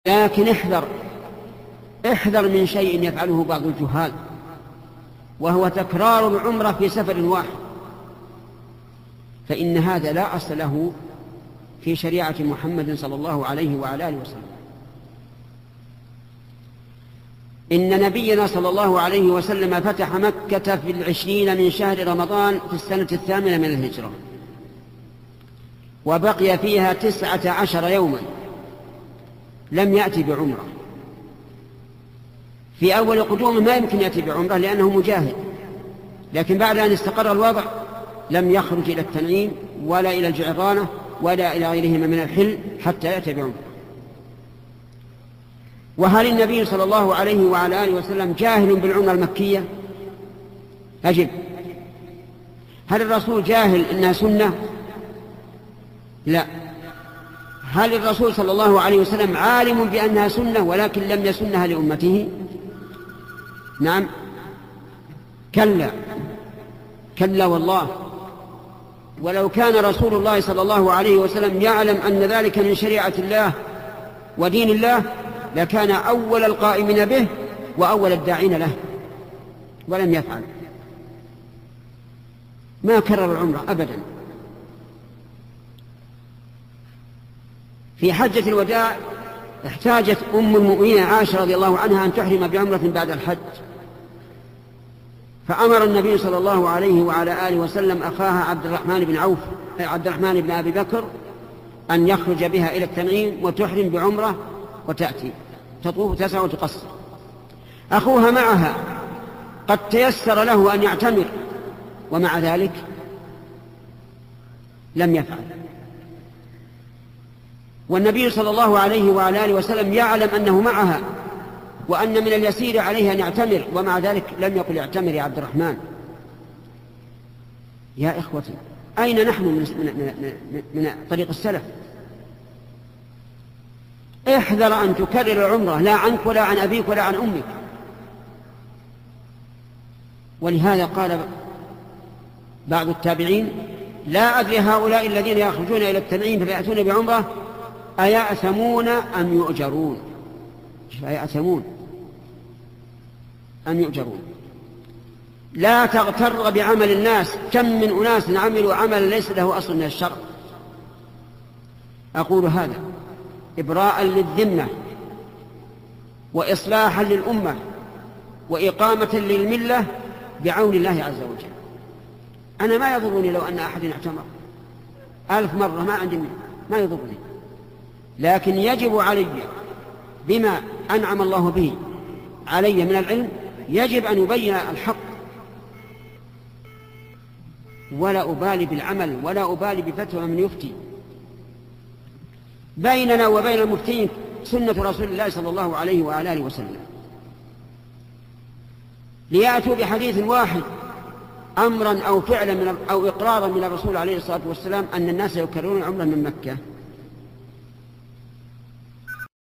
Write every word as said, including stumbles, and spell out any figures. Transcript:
لكن احذر احذر من شيء يفعله بعض الجهال، وهو تكرار العمرة في سفر واحد، فإن هذا لا أصل له في شريعة محمد صلى الله عليه وعلى آله وسلم. إن نبينا صلى الله عليه وسلم فتح مكة في العشرين من شهر رمضان في السنة الثامنة من الهجرة، وبقي فيها تسعة عشر يوما لم يأتي بعمرة. في أول قدومه ما يمكن يأتي بعمرة لأنه مجاهد، لكن بعد أن استقر الوضع لم يخرج إلى التنعيم ولا إلى الجعرانة ولا إلى غيرهما من الحل حتى يأتي بعمرة. وهل النبي صلى الله عليه وعلى آله وسلم جاهل بالعمرة المكية؟ أجب. هل الرسول جاهل إنها سنة؟ لا. هل الرسول صلى الله عليه وسلم عالم بأنها سنة ولكن لم يسنها لأمته؟ نعم. كلا كلا والله. ولو كان رسول الله صلى الله عليه وسلم يعلم أن ذلك من شريعة الله ودين الله لكان أول القائمين به وأول الداعين له، ولم يفعل. ما كرر العمرة أبدا. في حجة الوداع احتاجت أم المؤمنين عائشة رضي الله عنها أن تحرم بعمرة بعد الحج، فأمر النبي صلى الله عليه وعلى آله وسلم أخاها عبد الرحمن بن عوف عبد الرحمن بن أبي بكر أن يخرج بها إلى التنعيم وتحرم بعمرة وتأتي تطوف تسعى وتقصر. أخوها معها قد تيسر له أن يعتمر، ومع ذلك لم يفعل. والنبي صلى الله عليه وعلى آله وسلم يعلم أنه معها وأن من اليسير عليه أن يعتمر، ومع ذلك لم يقل اعتمر يا عبد الرحمن. يا إخوتي، أين نحن من, من, من, من طريق السلف؟ احذر أن تكرر العمرة لا عنك ولا عن أبيك ولا عن أمك. ولهذا قال بعض التابعين: لا أدري هؤلاء الذين يخرجون إلى التنعيم فيأتون بعمرة أيأثمون أم يؤجرون؟ أيأثمون أم يؤجرون؟ لا تغتر بعمل الناس، كم من أناس عملوا عملا ليس له أصل من الشرع. أقول هذا إبراء للذمة وإصلاحا للأمة وإقامة للملة بعون الله عز وجل. أنا ما يضرني لو أن أحد اعتمر ألف مرة، ما عندي ما يضرني، لكن يجب علي بما أنعم الله به علي من العلم، يجب أن يبين الحق، ولا أبالي بالعمل ولا أبالي بفتوى من يفتي. بيننا وبين المفتين سنة رسول الله صلى الله عليه وعلى آله وسلم، ليأتوا بحديث واحد أمرا أو فعلا من أو إقرارا من الرسول عليه الصلاة والسلام أن الناس يكررون عمرا من مكة.